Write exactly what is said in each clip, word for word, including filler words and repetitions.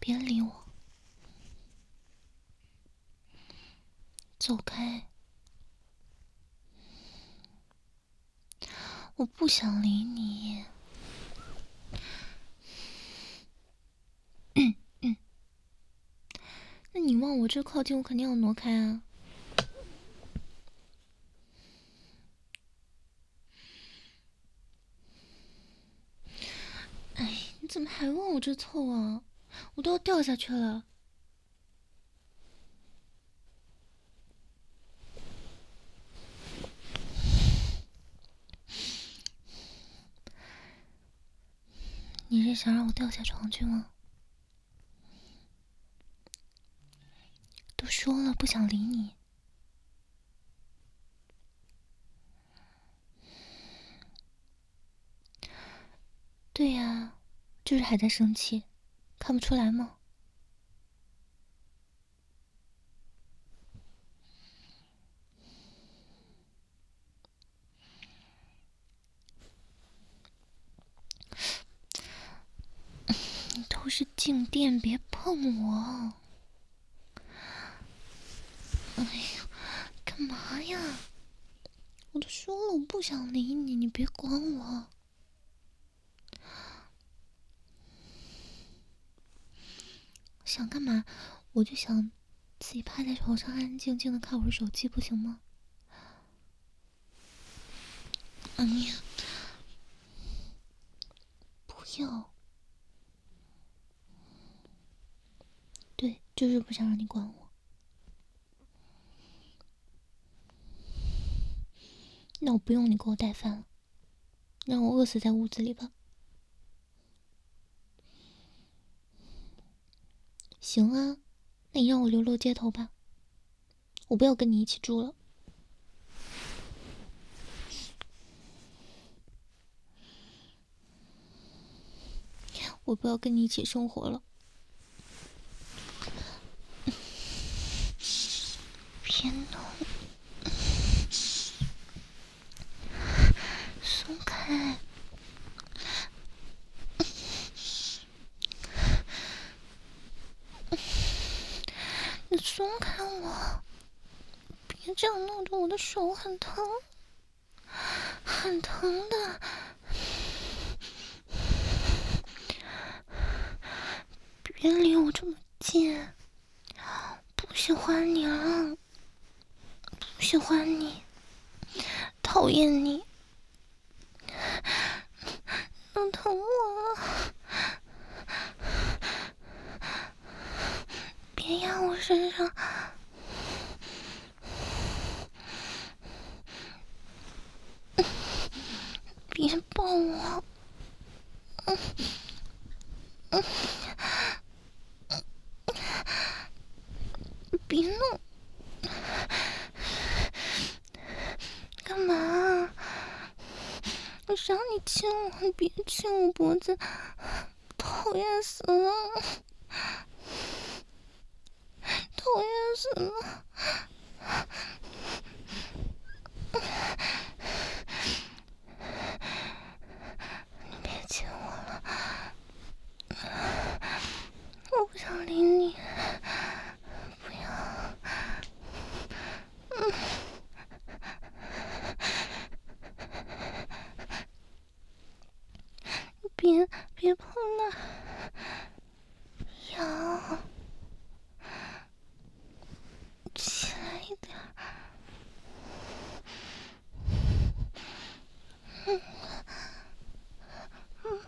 别理我，走开！我不想理你。嗯嗯，那你往我这靠近，我肯定要挪开啊。哎，你怎么还往我这凑啊？我都要掉下去了。你是想让我掉下床去吗？都说了不想理你。对呀，就是还在生气，看不出来吗？你都是静电，别碰我！哎呀，干嘛呀？我都说了我不想理你，你别管我。想干嘛？我就想自己趴在床上安安静静的看会儿手机，不行吗？哎呀，不要！对，就是不想让你管我。那我不用你给我带饭了，让我饿死在屋子里吧。行啊，那你让我流落街头吧，我不要跟你一起住了。我不要跟你一起生活了。别弄！松开！你松开我！别这样弄得我的手很疼，很疼的。别离我这么近，不喜欢你了，不喜欢你，讨厌你，弄疼我了。别压我身上，别抱我。嗯嗯，别弄！干嘛？我想你亲我，你别亲我脖子，讨厌死了，讨厌死了！你别亲我了，我不想理你，不要。嗯。别别碰了，痒，起来一点。嗯嗯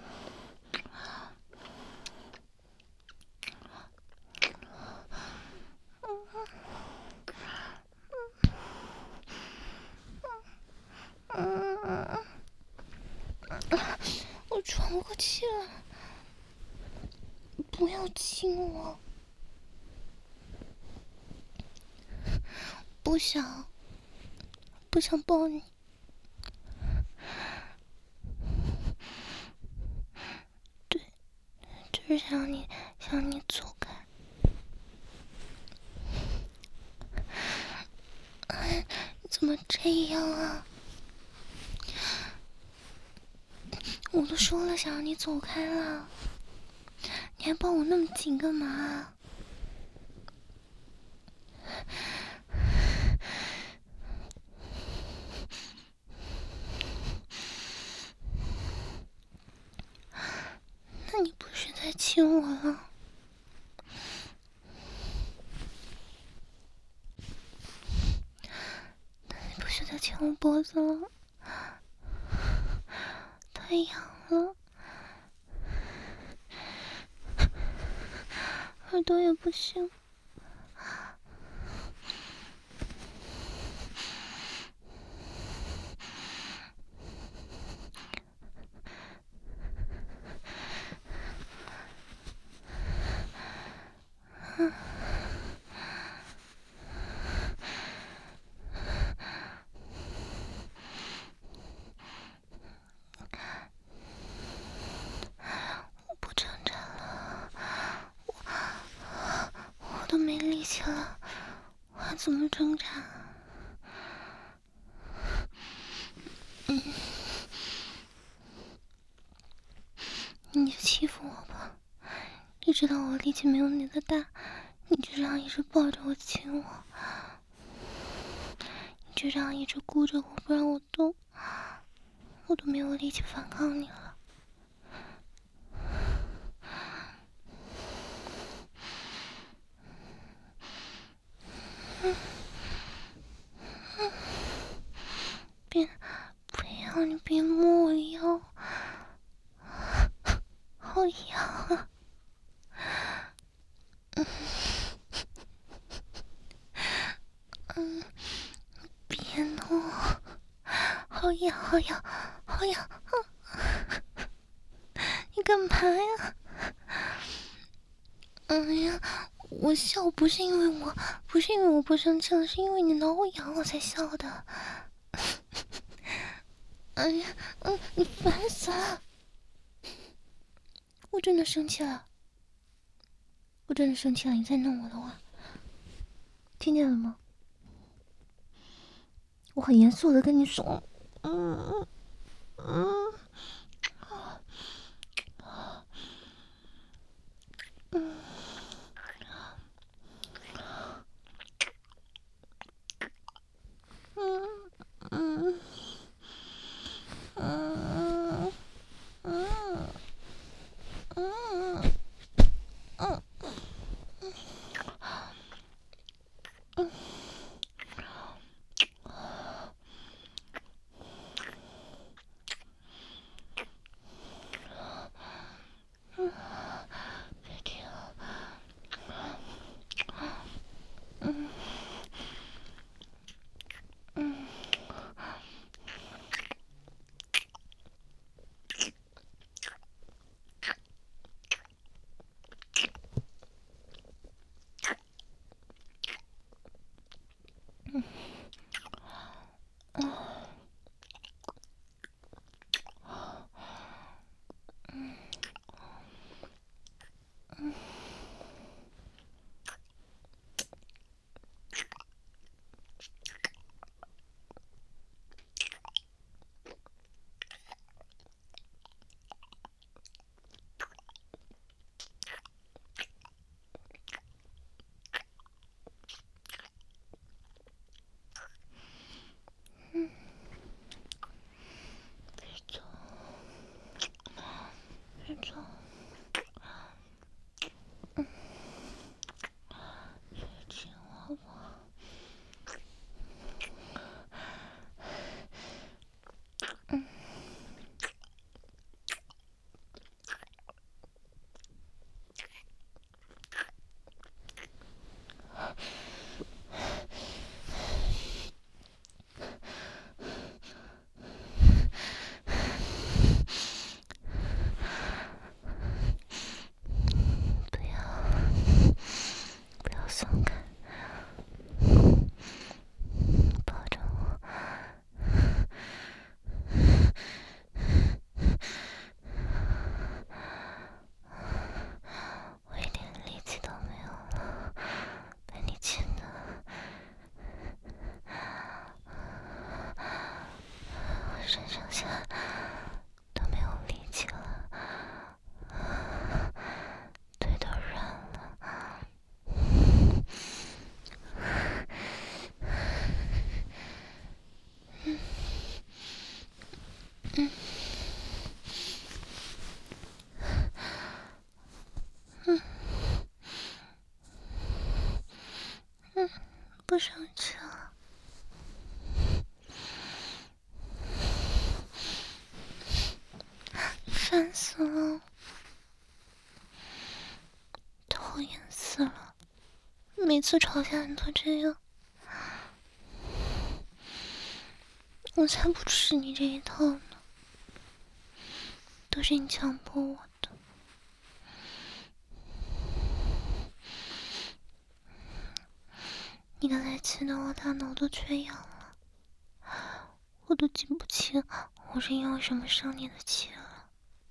嗯嗯，我喘不过气了，不要亲我，不想，不想抱你。对，就是想你，想你走开。哎，你怎么这样啊？我都说了想让你走开了， 你还抱我那么紧干嘛？那你不是在亲我了？那你不是在亲我脖子了？太痒了，耳朵也不行。我不挣扎了，我我都没力气了，我还怎么挣扎？嗯，你就欺负我吧，你知道我力气没有你的大，你就这样一直抱着我亲我，你就这样一直箍着我不让我动，我都没有力气反抗你了。嗯嗯，别不要，你别摸我腰，好痒啊！嗯嗯，别弄，好痒好痒好痒啊！你干嘛呀？哎呀，我笑不是因为我，不是因为我不生气了，是因为你挠我痒我才笑的。哎呀，嗯，你烦死了！我真的生气了，我真的生气了，你再弄我的话，听见了吗？我很严肃的跟你说，嗯嗯嗯，嗯。嗯嗯嗯嗯嗯嗯嗯。别停！嗯嗯嗯嗯嗯。别走，别走。嗯，别亲我吧。嗯。 烦死了，讨厌死了！每次吵架你都这样，我才不吃你这一套呢，都是你强迫我的。你刚才气得我大脑都缺氧了，我都记不清我是因为什么生你的气了。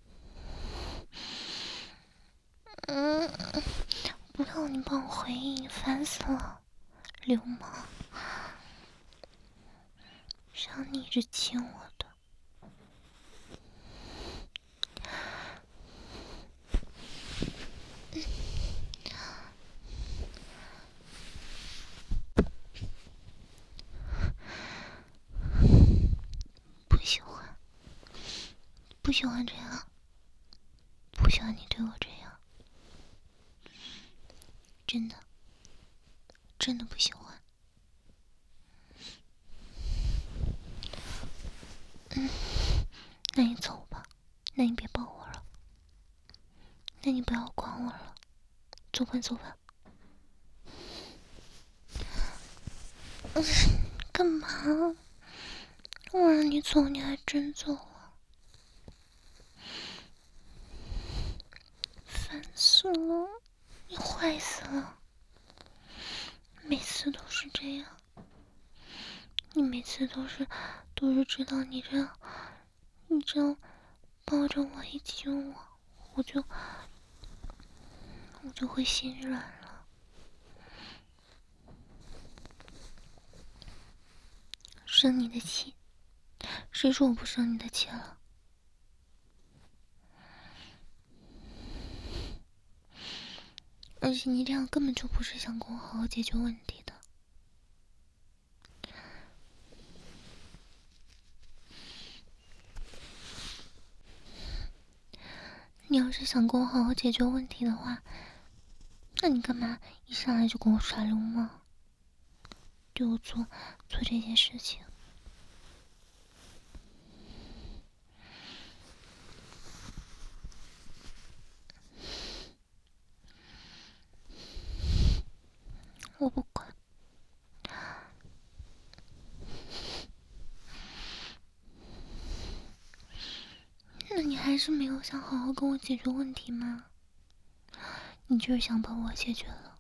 嗯，不要你帮我回应，烦死了，流氓！谁让你一直亲我的？不喜欢，不喜欢这样，不喜欢你对我这样，真的，真的不喜欢。嗯，那你走吧，那你别抱我了，那你不要管我了，走吧走吧。嗯，干嘛？我让你走，你还真走了，烦死了！你坏死了，每次都是这样，你每次都是都是知道你这样，你这样抱着我一亲我，我就我就会心软了。生你的气？谁说我不生你的气了？而且你这样根本就不是想跟我好好解决问题的。你要是想跟我好好解决问题的话，那你干嘛一上来就跟我耍流氓，对我做做这件事情？我不管。那你还是没有想好好跟我解决问题吗？你就是想把我解决了，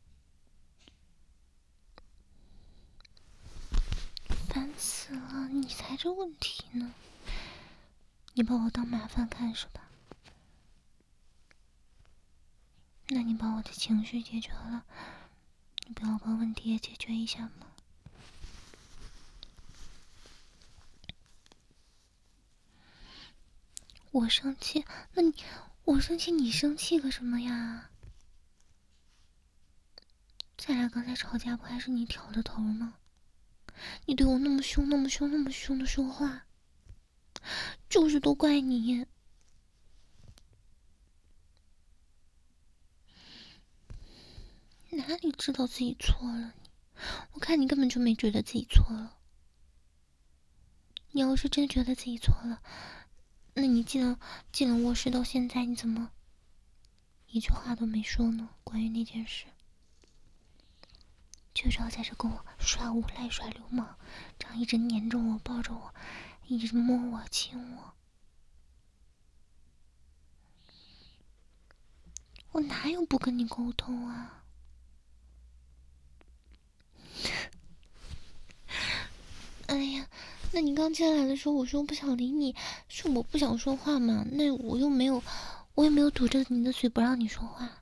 烦死了！你才这问题呢，你把我当麻烦看是吧？那你把我的情绪解决了，你不要把问题也解决一下吗？我生气？那你，我生气，你生气个什么呀？咱俩刚才吵架不还是你挑的头吗？你对我那么凶，那么凶，那么凶的说话，就是都怪你。哪里知道自己错了你？我看你根本就没觉得自己错了。你要是真觉得自己错了，那你进了进了卧室到现在，你怎么一句话都没说呢？关于那件事，就知道在这跟我耍无赖、耍流氓，这样一直黏着我、抱着我，一直摸我、亲我。我哪有不跟你沟通啊？哎呀，那你刚进来的时候，我说不想理你，是我不想说话嘛？那我又没有，我也没有堵着你的嘴不让你说话。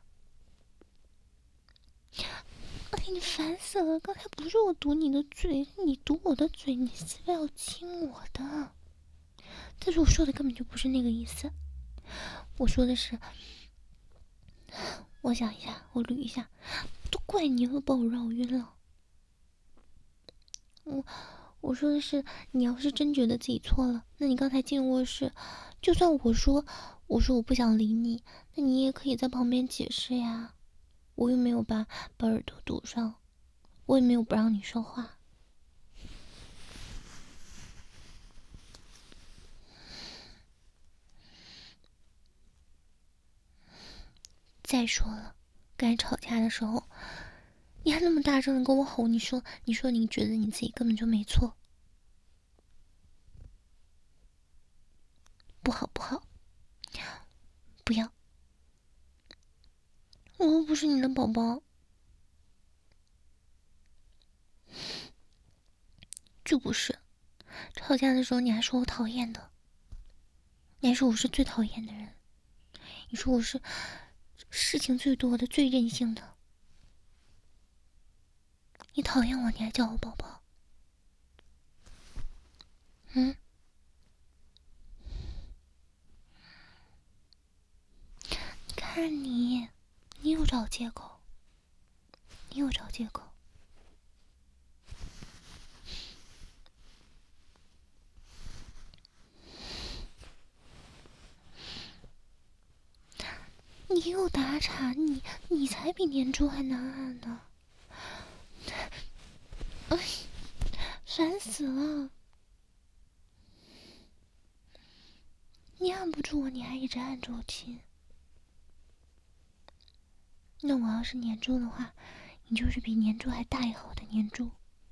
哎，你烦死了！刚才不是我堵你的嘴，是你堵我的嘴，你是要亲我的。但是我说的根本就不是那个意思，我说的是，我想一下，我捋一下，都怪你又把我绕晕了。我我说的是，你要是真觉得自己错了，那你刚才进卧室，就算我说我说我不想理你，那你也可以在旁边解释呀。我又没有把把耳朵堵上，我也没有不让你说话。 再说了，刚才吵架的时候，你还那么大声的跟我吼，你说，你说你觉得你自己根本就没错，不好不好，不要，我又不是你的宝宝，就不是。吵架的时候你还说我讨厌的，你还说我是最讨厌的人，你说我是事情最多的、最任性的。你讨厌我，你还叫我宝宝？嗯？你看你，你又找借口，你又找借口。你又打岔，你你才比年猪还难按呢！哎，烦死了！你按不住我，你还一直按着我亲。那我要是年猪的话，你就是比年猪还大一号的年猪。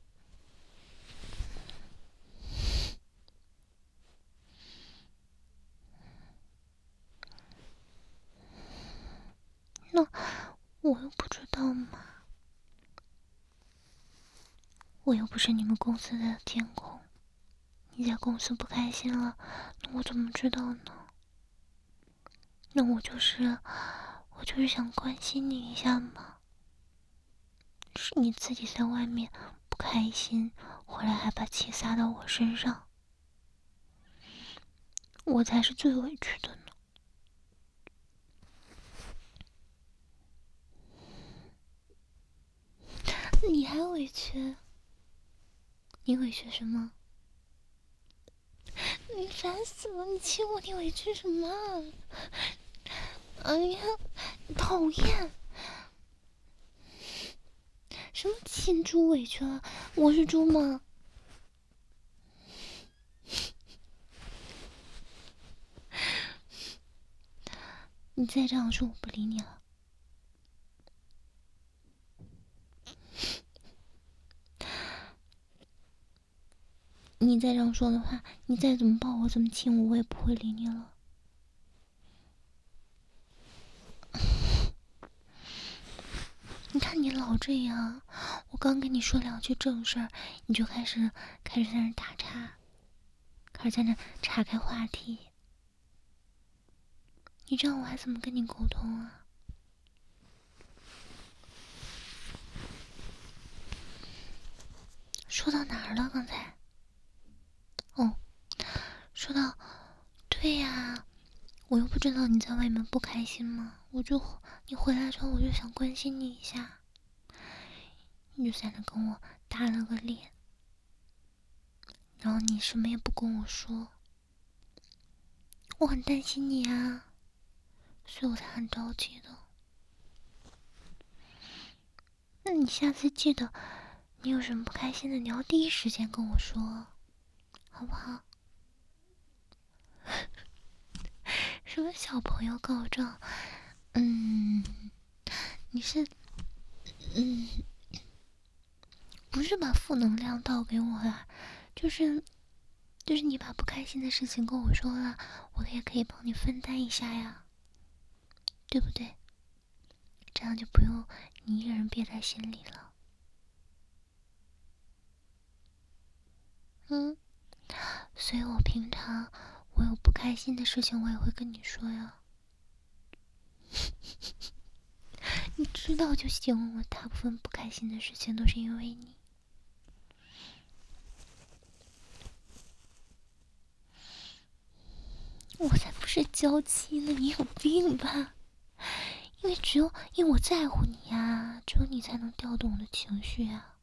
那我又不知道嘛，我又不是你们公司的监控，你在公司不开心了，那我怎么知道呢？那我就是，我就是想关心你一下嘛。是你自己在外面不开心，回来还把气撒到我身上，我才是最委屈的呢。你还委屈？你委屈什么？你烦死了！你亲我，你委屈什么？哎呀，讨厌！什么亲猪委屈了？我是猪吗？你再这样说，我不理你了。你再这样说的话，你再怎么抱我，怎么亲我，我也不会理你了。你看你老这样，我刚跟你说两句正事儿，你就开始开始在那打岔，开始在那岔开话题。你这样我还怎么跟你沟通啊？说到哪儿了？刚才？哦，说到，对呀，我又不知道你在外面不开心吗？我就你回来之后，我就想关心你一下。你就在那跟我打了个脸，然后你什么也不跟我说，我很担心你啊，所以我才很着急的。那你下次记得，你有什么不开心的，你要第一时间跟我说，好不好？什么小朋友告状？嗯，你是，嗯，不是把负能量倒给我啦，就是，就是你把不开心的事情跟我说了，我也可以帮你分担一下呀，对不对？这样就不用你一个人憋在心里了。嗯，所以我平常我有不开心的事情，我也会跟你说呀。你知道就行，我大部分不开心的事情都是因为你。我才不是娇妻呢，你有病吧？因为只有因为我在乎你呀，只有你才能调动我的情绪呀。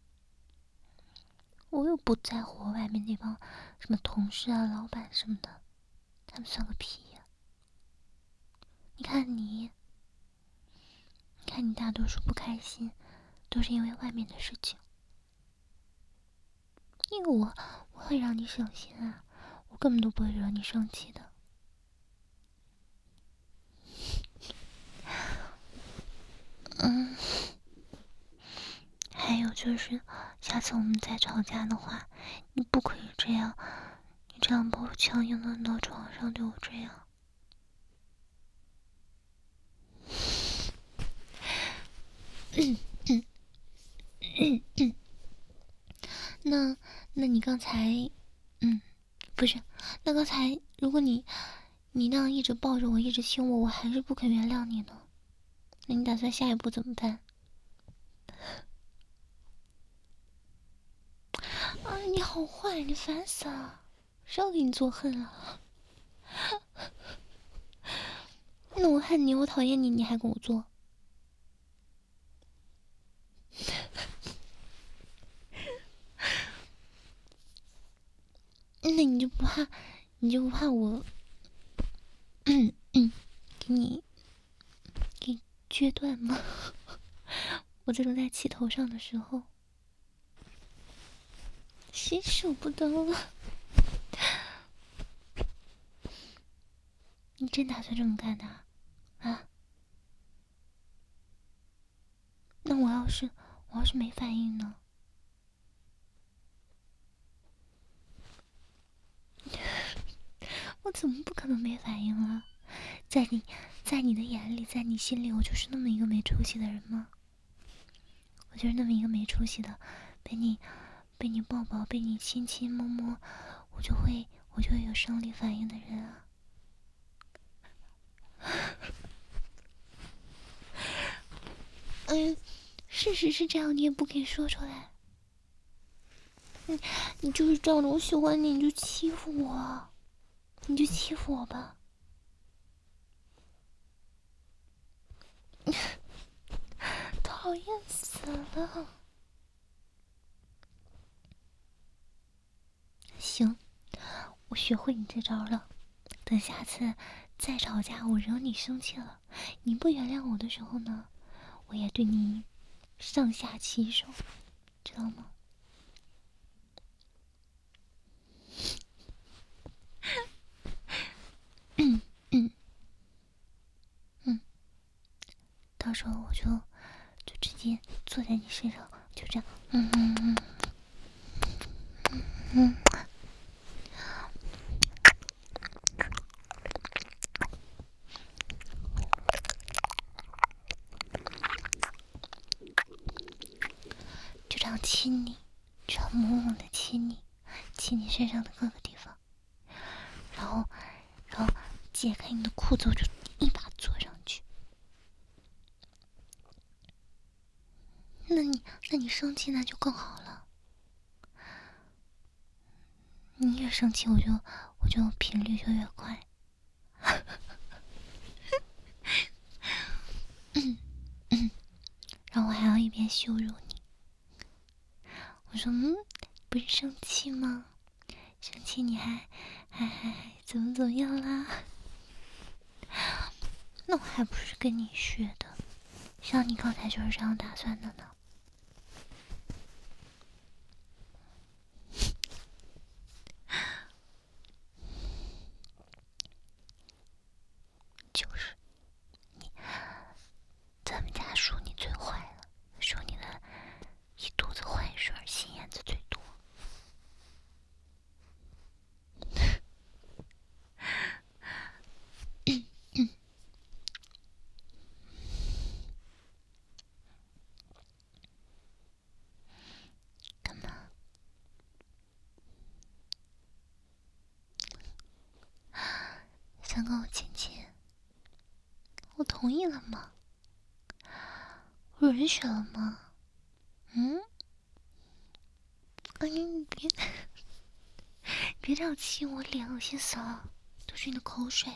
我又不在乎我外面那帮什么同事啊、老板什么的，他们算个屁呀！你看你，你看你大多数不开心，都是因为外面的事情。因为我我会让你省心啊，我根本都不会惹你生气的。 就是下次我们再吵架的话，你不可以这样，你这样把我强硬的摁到床上，对我这样。嗯嗯嗯嗯。那，那你刚才，嗯，不是，那刚才如果你，你那样一直抱着我，一直亲我，我还是不肯原谅你呢。那你打算下一步怎么办？啊，你好坏，你烦死了，谁要给你作恨啊？那我恨你，我讨厌你，你还跟我做？那你就不怕，你就不怕我，嗯嗯，给你给撅断吗？我这种在气头上的时候，谁舍不得了？你真打算这么干的啊？啊？那我要是我要是没反应呢？我怎么不可能没反应啊？在你，在你的眼里，在你心里，我就是那么一个没出息的人吗？我就是那么一个没出息的，被你，被你抱抱，被你亲亲摸摸，我就会，我就会有生理反应的人啊！嗯，事实是这样，你也不可以说出来。你，你就是仗着我喜欢你，你就欺负我，你就欺负我吧。讨厌死了！行，我学会你这招了。等下次再吵架，我惹你生气了，你不原谅我的时候呢，我也对你上下其手，知道吗？嗯嗯嗯，到时候我就就直接坐在你身上，就这样，嗯嗯嗯嗯。就这样亲你，这样猛猛的亲你，亲你身上的各个地方，然后，然后解开你的裤子，我就一把坐上去。那你，那你生气那就更好了。你越生气，我就我就频率就越快。嗯嗯，然后我还要一边羞辱你。我说，嗯，不是生气吗？生气你还还还还怎么怎么样啦？那我还不是跟你学的，像你刚才就是这样打算的呢。就是你，咱们家属你最坏了，属你的一肚子坏水，心眼子最多。嗯嗯，干嘛？想跟我亲亲？我同意了吗？我允许了吗？嗯？哎呀，你别别这样亲我脸，恶心死了，都是你的口水。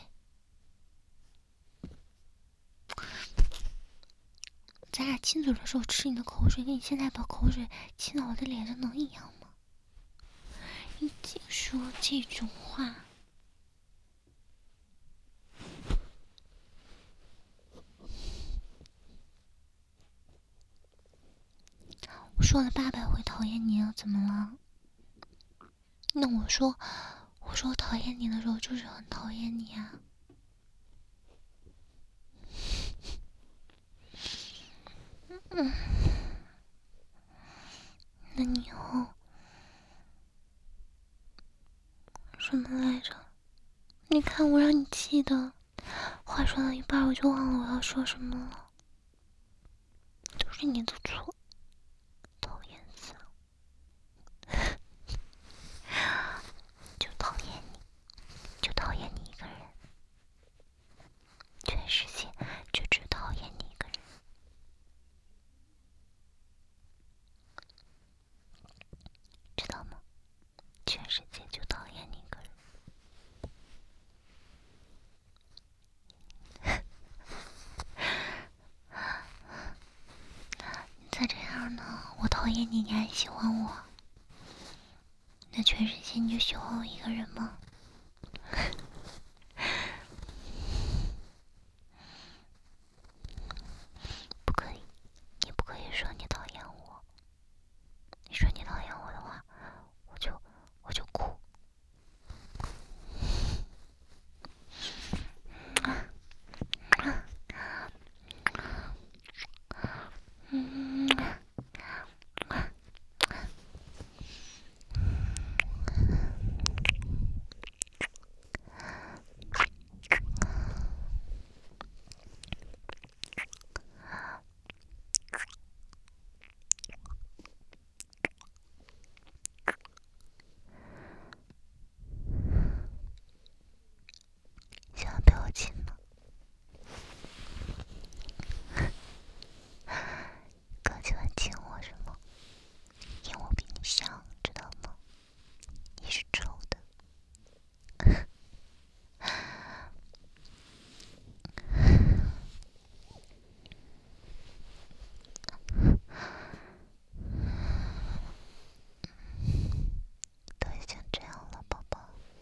咱俩亲嘴的时候吃你的口水，跟你现在把口水亲到我的脸上能一样吗？你净说这种话。我说了八百回讨厌你了，怎么了？那我说，我说我讨厌你的时候，就是很讨厌你啊。嗯。 看我让你气的，话说到一半我就忘了我要说什么了。都是你的错，讨厌死了！就讨厌你，就讨厌你一个人，全世界就只讨厌你一个人，知道吗？全世界就讨厌你一个人。你再这样呢，我讨厌你，你还喜欢我？那全世界你就喜欢我一个人吗？不可以，你不可以说你讨厌我。你说你讨厌我的话，我就我就哭。嗯。千万不要亲了，哥喜欢亲我是吗？因为我比你香，知道吗？你是丑的。都已经这样了，宝宝。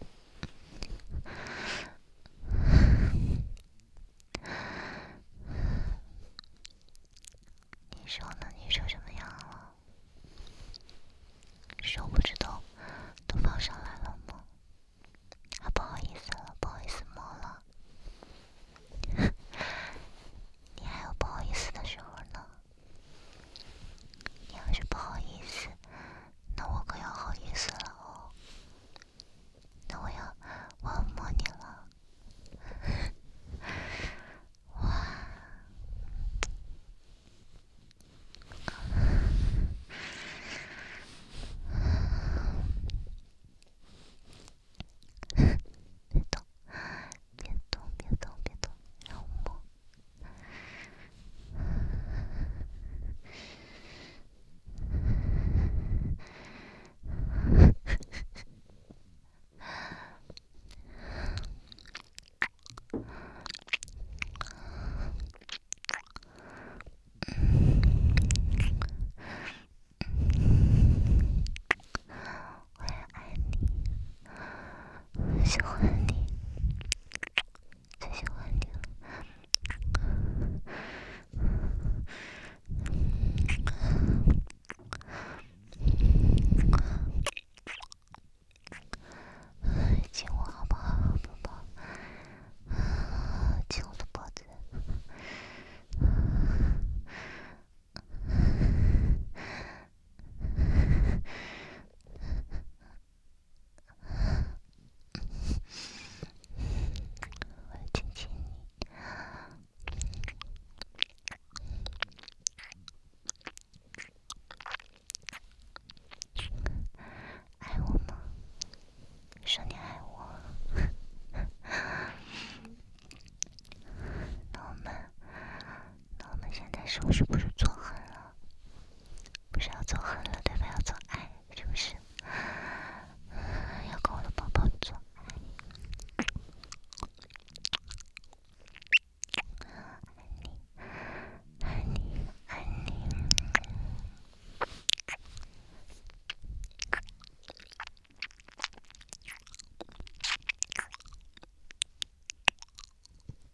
你手呢？你手怎么样了？手不知道都放上来了吗？啊，不好意思了，不好意思摸了。你还有不好意思的时候呢。你要是不好意思，那我可要好意思了哦。那我要我要摸你了。哇！别动，别动，别动，别动，让我摸。我也爱你，喜欢你，最喜欢你了。亲我好不好，宝宝？亲我的脖子。我要亲亲你。爱我吗？说你爱我。那我们，那我们现在手是不是